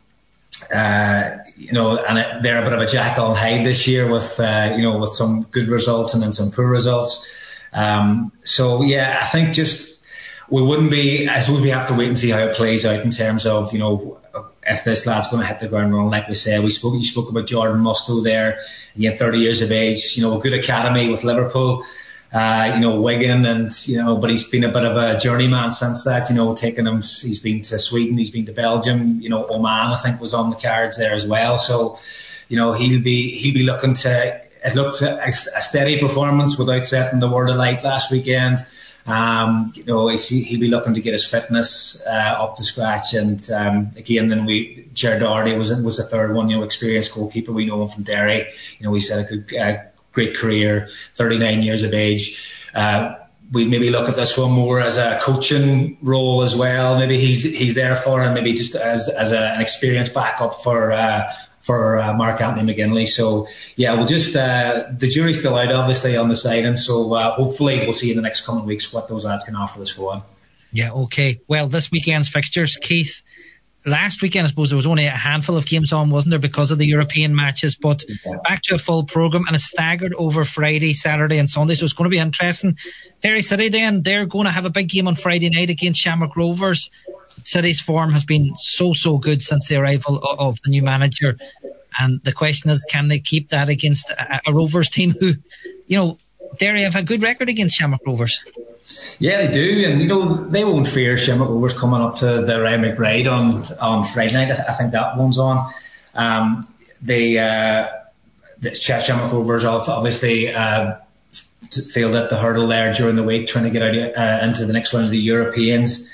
uh, you know, and it, they're a bit of a Jekyll and Hyde this year, with uh, you know, with some good results and then some poor results. Um, so yeah, I think just we wouldn't be. I suppose we have to wait and see how it plays out in terms of, you know, if this lad's going to hit the ground running. Like we said, we spoke. You spoke about Jordan Musto there, again, thirty years of age. You know, a good academy with Liverpool. Uh, you know, Wigan, and, you know, but he's been a bit of a journeyman since that, you know, taking him, he's been to Sweden, he's been to Belgium, you know, Oman, I think, was on the cards there as well. So, you know, he'll be, he'll be looking to, it looked a, a steady performance without setting the world alight last weekend. Um, you know, he'll be looking to get his fitness uh, up to scratch, and um, again, then we Ger Doherty was was the third one. You know, experienced goalkeeper. We know him from Derry. You know, he's had a good, uh, great career. thirty-nine years of age. Uh, we maybe look at this one more as a coaching role as well. Maybe he's he's there for him. Maybe just as as a, an experienced backup for. Uh, for uh, Mark Anthony McGinley. So yeah, we'll just uh, the jury's still out obviously on the signing, so uh, hopefully we'll see in the next coming weeks what those lads can offer the squad. Yeah, okay. Well, this weekend's fixtures, Keith, last weekend I suppose there was only a handful of games on, wasn't there, because of the European matches, but yeah. Back to a full programme, and it's staggered over Friday, Saturday and Sunday, so it's going to be interesting. Derry City then, they're going to have a big game on Friday night against Shamrock Rovers. City's form has been so, so good since the arrival of the new manager. And the question is, can they keep that against a, a Rovers team who, you know, Derry have a good record against Shamrock Rovers? Yeah, they do. And, you know, they won't fear Shamrock Rovers coming up to the Ryan McBride on, on Friday night. I think that one's on. Um, they, uh, the Shamrock Rovers obviously uh, failed at the hurdle there during the week, trying to get out uh, into the next round of the Europeans.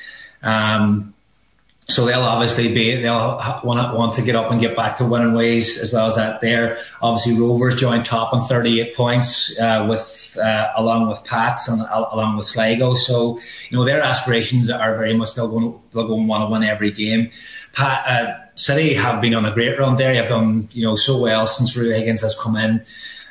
Um, so they'll obviously be they'll want to, want to get up and get back to winning ways as well as that. There, obviously, Rovers joined top on thirty-eight points uh, with uh, along with Pats and uh, along with Sligo. So you know their aspirations are very much they'll go they'll go and want to win every game. Pat, uh, City have been on a great run there. They've done you know so well since Rui Higgins has come in.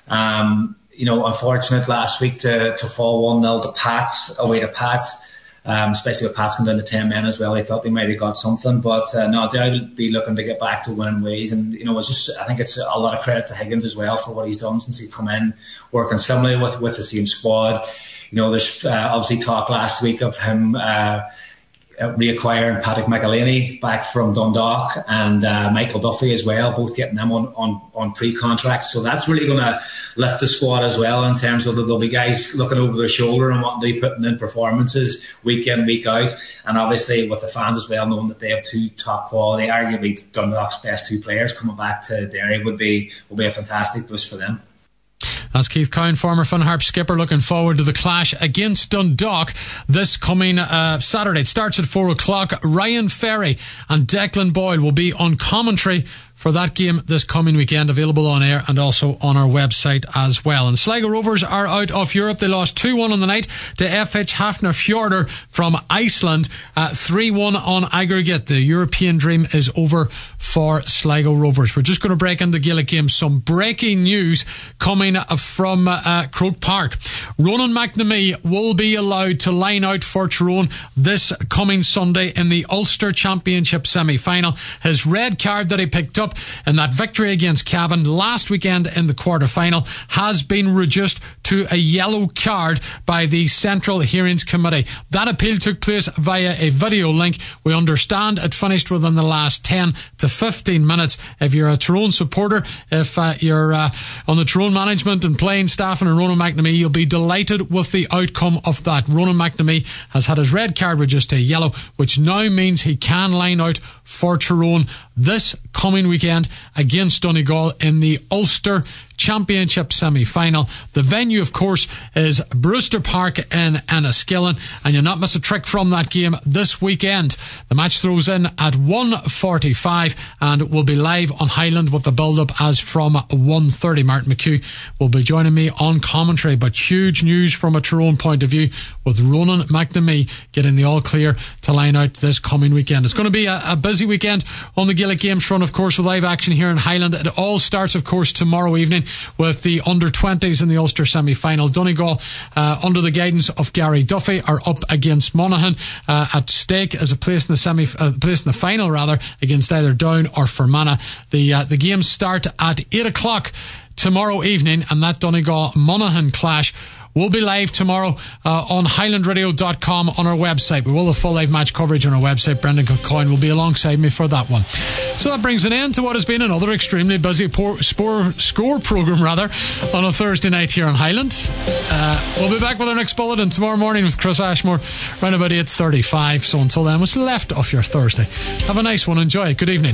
Um, you know, unfortunate last week to to fall one nil to Pats away to Pats. Um, especially with Pats coming down to ten men as well, I thought they might have got something, but uh, no, they'll be looking to get back to winning ways. And you know, it's just I think it's a lot of credit to Higgins as well for what he's done since he's come in, working similarly with with the same squad. You know, there's uh, obviously talk last week of him uh, reacquiring Patrick McElhaney back from Dundalk and uh, Michael Duffy as well, both getting them on on, on pre-contracts. So that's really going to lift the squad as well in terms of that there'll be guys looking over their shoulder and wanting to be putting in performances week in, week out. And obviously with the fans as well, knowing that they have two top quality, arguably Dundalk's best two players coming back to Derry would be would be a fantastic boost for them. That's Keith Cowan, former Finn Harp skipper, looking forward to the clash against Dundalk this coming uh, Saturday. It starts at four o'clock. Ryan Ferry and Declan Boyle will be on commentary for that game this coming weekend, available on air and also on our website as well. And Sligo Rovers are out of Europe. They lost two one on the night to F H Hafnarfjordur from Iceland, uh, three one on aggregate. The European dream is over for Sligo Rovers. We're just going to break into Gaelic games. Some breaking news coming from uh, Croke Park. Ronan McNamee will be allowed to line out for Tyrone this coming Sunday in the Ulster Championship semi-final. His red card that he picked up in that victory against Cavan last weekend in the quarter-final has been reduced to a yellow card by the Central Hearings Committee. That appeal took place via a video link. We understand it finished within the last ten to fifteen minutes. If you're a Tyrone supporter, if uh, you're uh, on the Tyrone management and playing staff and Ronan McNamee, you'll be delighted with the outcome of that. Ronan McNamee has had his red card reduced to a yellow, which now means he can line out for Tyrone this coming weekend against Donegal in the Ulster Championship semi-final. The venue, of course, is Brewster Park in Enniskillen, and you'll not miss a trick from that game this weekend. The match throws in at one forty-five and will be live on Highland with the build-up as from one thirty. Martin McHugh will be joining me on commentary, but huge news from a Tyrone point of view with Ronan McNamee getting the all-clear to line out this coming weekend. It's going to be a, a busy weekend on the Gaelic Games front, of course, with live action here in Highland. It all starts, of course, tomorrow evening with the under twenties in the Ulster semi-final. Donegal, uh, under the guidance of Gary Duffy, are up against Monaghan. Uh, at stake is a place in the semi, uh, place in the final rather, against either Down or Fermanagh. The uh, the games start at eight o'clock tomorrow evening, and that Donegal Monaghan clash will be live tomorrow uh, on highland radio dot com on our website. We will have full live match coverage on our website. Brendan Kilcoyne will be alongside me for that one. So that brings an end to what has been another extremely busy por- spore, score programme rather on a Thursday night here on Highland. Uh, we'll be back with our next bulletin tomorrow morning with Chris Ashmore around about eight thirty-five. So until then, what's left of your Thursday? Have a nice one. Enjoy it. Good evening.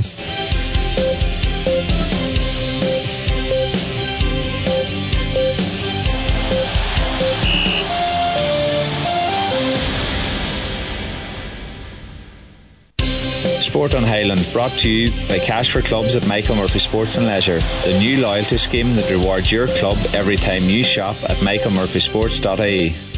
Sport on Highland, brought to you by Cash for Clubs at Michael Murphy Sports and Leisure, the new loyalty scheme that rewards your club every time you shop at michael murphy sports dot I E.